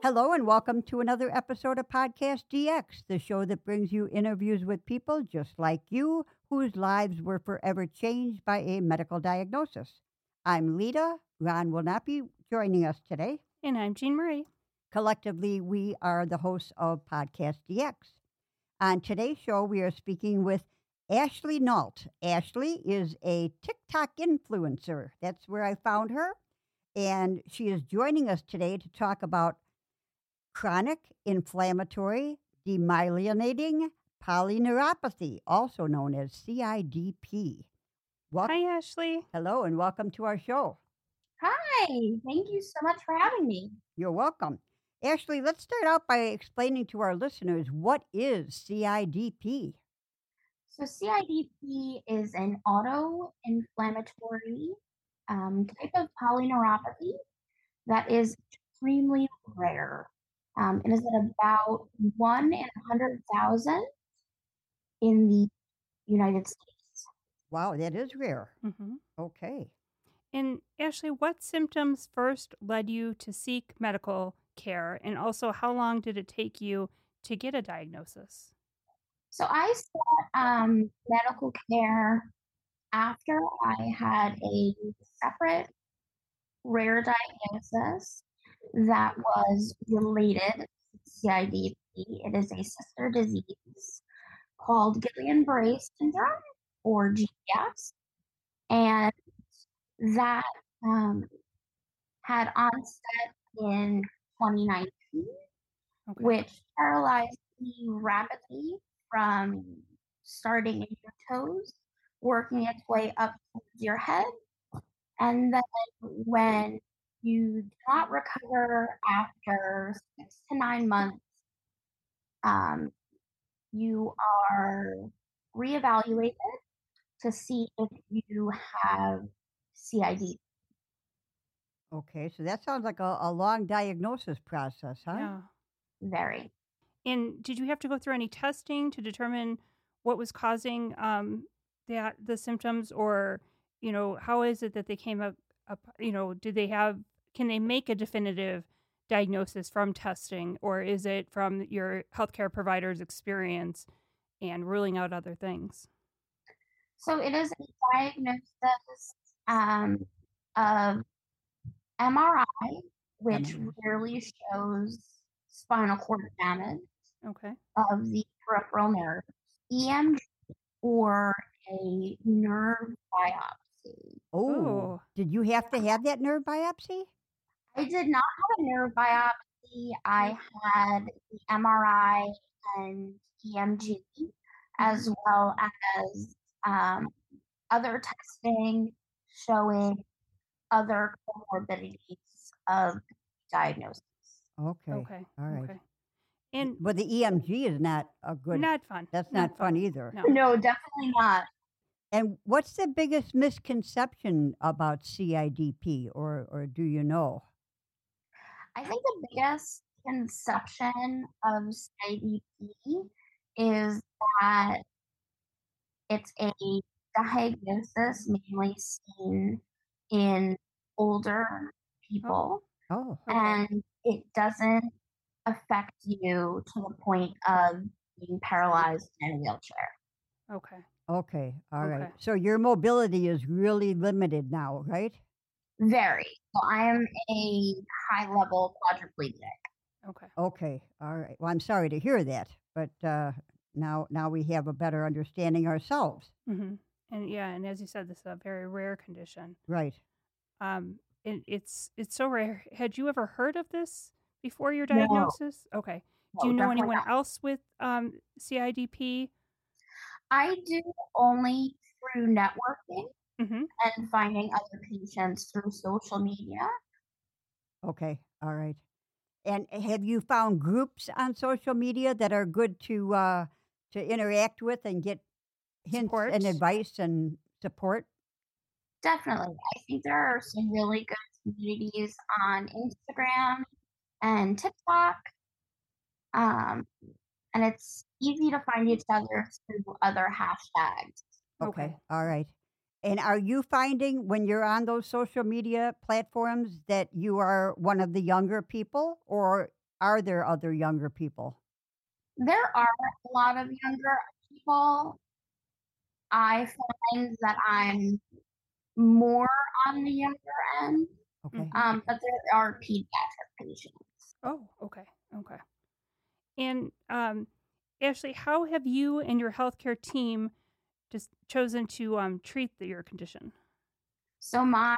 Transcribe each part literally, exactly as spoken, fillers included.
Hello and welcome to another episode of Podcast D X, the show that brings you interviews with people just like you whose lives were forever changed by a medical diagnosis. I'm Lita. Ron will not be joining us today. And I'm Jean Marie. Collectively, we are the hosts of Podcast D X. On today's show, we are speaking with Ashley Nault. Ashley is a TikTok influencer. That's where I found her. And she is joining us today to talk about chronic inflammatory demyelinating polyneuropathy, also known as C I D P. Wel- Hi, Ashley. Hello, and welcome to our show. Hi, thank you so much for having me. You're welcome. Ashley, let's start out by explaining to our listeners what is C I D P. So C I D P is an autoinflammatory um, type of polyneuropathy that is extremely rare. Um, it is at about one in one hundred thousand in the United States. Wow, that is rare. Mm-hmm. Okay. And Ashley, what symptoms first led you to seek medical care? And also, how long did it take you to get a diagnosis? So I sought um, medical care after I had a separate rare diagnosis that was related to C I D P. It is a sister disease called Guillain-Barré syndrome, or G B S, and that um, had onset in twenty nineteen, Okay. which paralyzed me rapidly from starting in your toes, working its way up towards your head, and then when you do not recover after six to nine months, um, you are reevaluated to see if you have C I D P. Okay, so that sounds like a, a long diagnosis process, huh? Yeah. Very. And did you have to go through any testing to determine what was causing um, that the symptoms, or you know, how is it that they came up? up you know, do they have? Can they make a definitive diagnosis from testing, or is it from your healthcare provider's experience and ruling out other things? So it is a diagnosis um, of M R I, which M R I. rarely shows spinal cord damage Okay. of the peripheral nerve, E M G, or a nerve biopsy. Oh, Oh. did you have to have that nerve biopsy? I did not have a nerve biopsy. I had the M R I and E M G, as well as um, other testing showing other comorbidities of diagnosis. Okay. Okay. All right. Okay. And But the E M G is not a good. not fun. That's not, fun either. No. No, definitely not. And what's the biggest misconception about C I D P, or or do you know? I think the biggest conception of C I D P is that it's a diagnosis mainly seen in older people, Oh, and it doesn't affect you to the point of being paralyzed in a wheelchair. Okay. okay. All right. Okay. So your mobility is really limited now, right? Very. So I am a high-level quadriplegic. Okay. Okay. All right. Well, I'm sorry to hear that, but uh, now now we have a better understanding ourselves. Mm-hmm. And yeah, and as you said, this is a very rare condition. Right. Um, it, it's it's so rare. Had you ever heard of this before your No. diagnosis? Okay. Do No, you know definitely anyone not. else with um, C I D P? I do only through networking Mm-hmm. and finding other patients through social media. Okay. All right. And have you found groups on social media that are good to uh, to interact with and get hints Support. and advice and support? Definitely. I think there are some really good communities on Instagram and TikTok. Um, and it's easy to find each other through other hashtags. Okay. Okay. All right. And are you finding when you're on those social media platforms that you are one of the younger people, or are there other younger people? There are a lot of younger people. I find that I'm more on the younger end, Okay. Mhm. um, but there are pediatric patients. Oh, okay, okay. And um, Ashley, how have you and your healthcare team just chosen to um, treat the, your condition? So my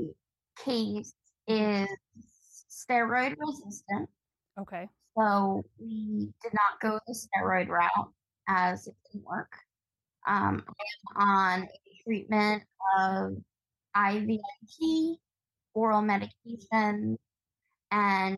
case is steroid resistant. Okay. So we did not go the steroid route as it didn't work. Um, I am on a treatment of I V I P, oral medication, and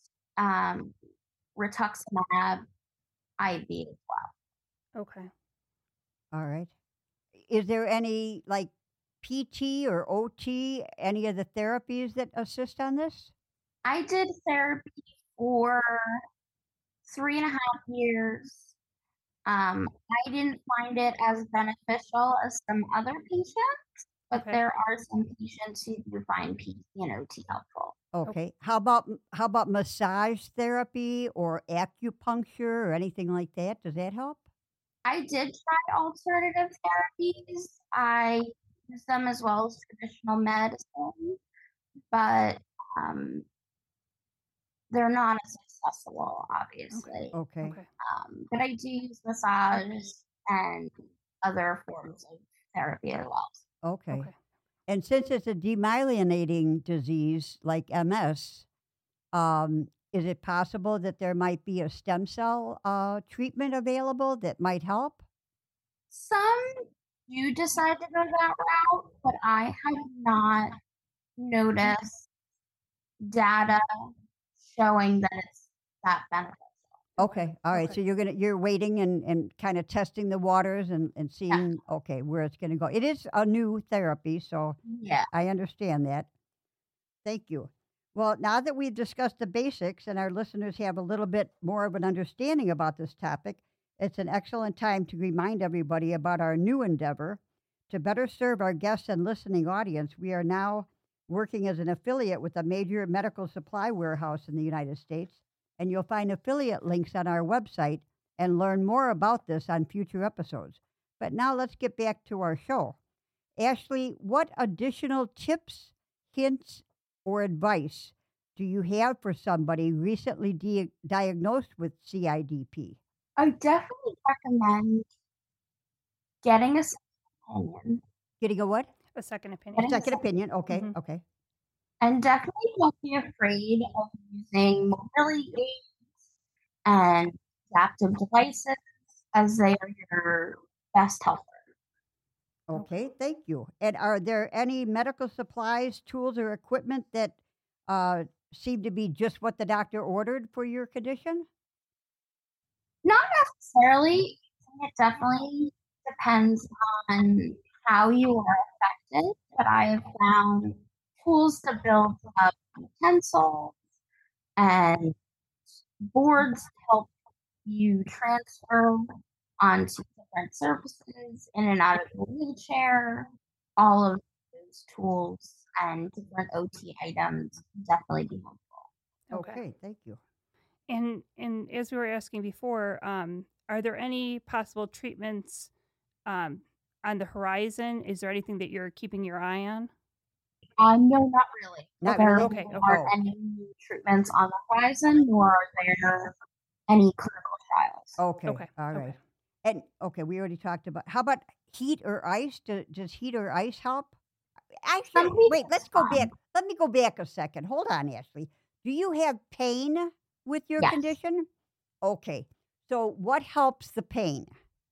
um, rituximab I V as well. Okay. All right. Is there any like P T or O T, any of the therapies that assist on this? I did therapy for three and a half years. Um, I didn't find it as beneficial as some other patients, but Okay. there are some patients who do find P T and O T helpful. Okay. How about how about massage therapy or acupuncture or anything like that? Does that help? I did try alternative therapies. I use them as well as traditional medicine, but um, they're not as accessible, obviously. Okay. Okay. Um, but I do use massage and other forms of therapy as well. Okay. Okay. And since it's a demyelinating disease like M S, um, is it possible that there might be a stem cell uh, treatment available that might help? Some do decide to go that route, but I have not noticed data showing that it's that beneficial. Okay. All right. Okay. So you're gonna you're waiting and, and kind of testing the waters and, and Yeah. seeing okay where it's gonna go. It is a new therapy, so Yeah. I understand that. Thank you. Well, now that we've discussed the basics and our listeners have a little bit more of an understanding about this topic, it's an excellent time to remind everybody about our new endeavor. To better serve our guests and listening audience, we are now working as an affiliate with a major medical supply warehouse in the United States, and you'll find affiliate links on our website and learn more about this on future episodes. But now let's get back to our show. Ashley, what additional tips, hints, or advice do you have for somebody recently di- diagnosed with C I D P? I definitely recommend getting a second opinion. Getting a what? A second A opinion. Getting a second second opinion. Okay, Mhm. okay. And definitely don't be afraid of using mobility aids and adaptive devices as they are your best helper. Okay, thank you. And are there any medical supplies, tools, or equipment that uh, seem to be just what the doctor ordered for your condition? Not necessarily. It definitely depends on how you are affected, but I have found tools to build up utensils and boards to help you transfer onto different surfaces in and out of your wheelchair. All of those tools and different O T items can definitely be helpful. Okay. Okay, thank you. And and as we were asking before, um, are there any possible treatments um, on the horizon? Is there anything that you're keeping your eye on? Uh, no, not really. Not There really? Okay. Okay. aren't Oh, any new treatments on the horizon, nor are there any clinical trials. okay, Okay. all Okay. right. And okay, we already talked about how about heat or ice? Do, does heat or ice help? Actually, Some people wait, let's it's go fine. back. Let me go back a second. Hold on, Ashley. Do you have pain with your Yes, condition? Okay. So what helps the pain?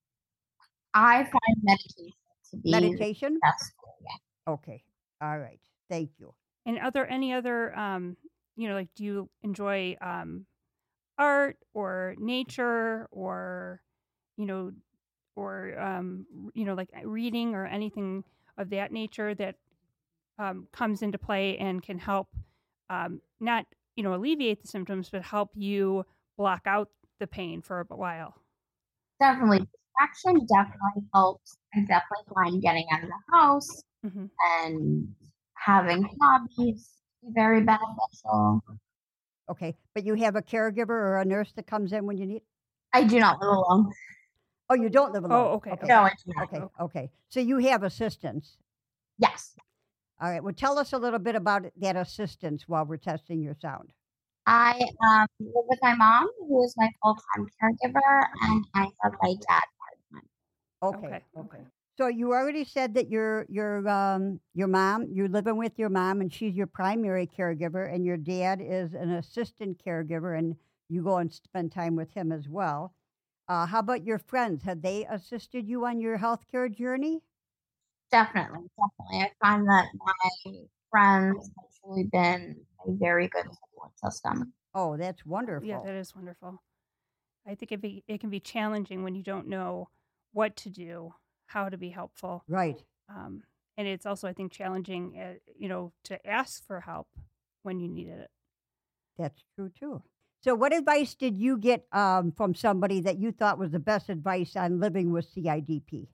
I find medication to be Meditation? successful. Yeah. Okay. All right. Thank you. And are there any other, um, you know, like, do you enjoy um, art or nature or, you know, or um, r- you know, like uh, reading or anything of that nature that um, comes into play and can help um, not, you know, alleviate the symptoms, but help you block out the pain for a while? Definitely. Distraction definitely helps. I definitely find getting out of the house Hmm. and having hobbies very beneficial. Okay, but you have a caregiver or a nurse that comes in when you need. I do not live alone. Oh, you don't live alone. Oh, okay. Okay. No, I do not. Okay. Okay. So you have assistance. Yes. All right. Well, tell us a little bit about that assistance while we're testing your sound. I um, live with my mom, who is my full-time caregiver, and I have my dad part-time. Okay. Okay, Okay. okay. So you already said that your your um your mom, you're living with your mom, and she's your primary caregiver, and your dad is an assistant caregiver, and you go and spend time with him as well. Uh, how about your friends? Have they assisted you on your healthcare journey? Definitely, definitely. I find that my friends have truly been a very good support system. Oh, that's wonderful. Yeah, that is wonderful. I think it be it can be challenging when you don't know what to do, how to be helpful, Right. um, and it's also I think challenging, uh, you know, to ask for help when you needed it. That's true too. So, what advice did you get um, from somebody that you thought was the best advice on living with C I D P?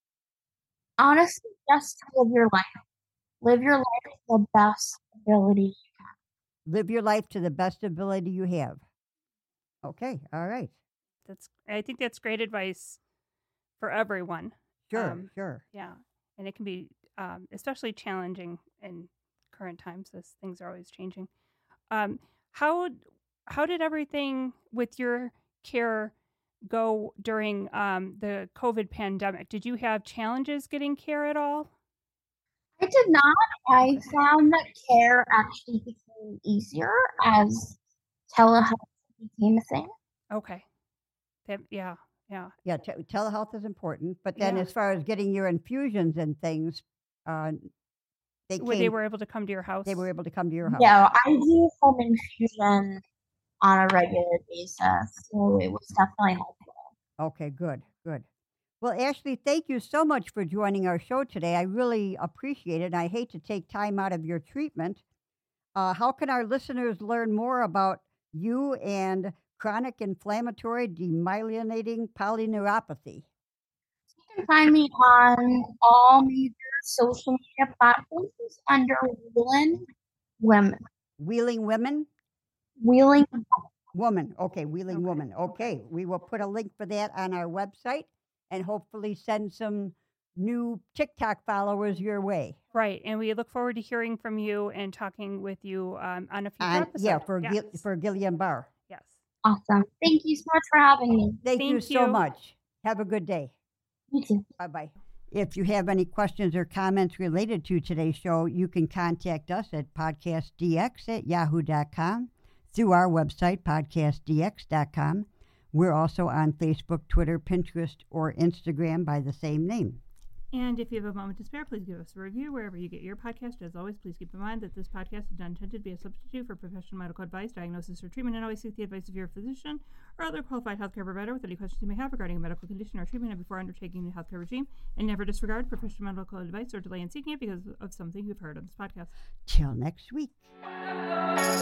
Honestly, just to live your life. Live your life to the best ability. Live your life to the best ability you have. Okay. All right. That's I think that's great advice for everyone. Sure. Um, Sure. Yeah, and it can be um, especially challenging in current times as things are always changing. Um, how how did everything with your care go during um, the COVID pandemic? Did you have challenges getting care at all? I did not. I found that care actually became easier as telehealth became a thing. Okay. That, yeah, yeah. Yeah. Te- telehealth is important, but then Yeah. as far as getting your infusions and things, uh, they Where came. they were able to come to your house? They were able to come to your house. Yeah, I do home infusion on a regular basis, so it was definitely helpful. Okay. Good. Good. Well, Ashley, thank you so much for joining our show today. I really appreciate it. And I hate to take time out of your treatment. Uh, how can our listeners learn more about you and chronic inflammatory demyelinating polyneuropathy? You can find me on all major social media platforms under Wheeling Women. Wheeling Women? Wheeling Woman. Okay, Wheeling Okay, Woman. Okay, we will put a link for that on our website and hopefully send some new TikTok followers your way. Right, and we look forward to hearing from you and talking with you um, on a future And episode. yeah, for yes. Gil- for Gillian Barr. Yes. Awesome. Thank you so much for having me. Thank, you Thank so you. much. Have a good day. You too. Bye bye. If you have any questions or comments related to today's show, you can contact us at podcastdx at yahoo dot com, through our website, podcast d x dot com. We're also on Facebook, Twitter, Pinterest, or Instagram by the same name. And if you have a moment to spare, please give us a review wherever you get your podcast. As always, please keep in mind that this podcast is not intended to be a substitute for professional medical advice, diagnosis, or treatment, and always seek the advice of your physician or other qualified healthcare provider with any questions you may have regarding a medical condition or treatment and before undertaking the healthcare regime. And never disregard professional medical advice or delay in seeking it because of something you've heard on this podcast. Till next week.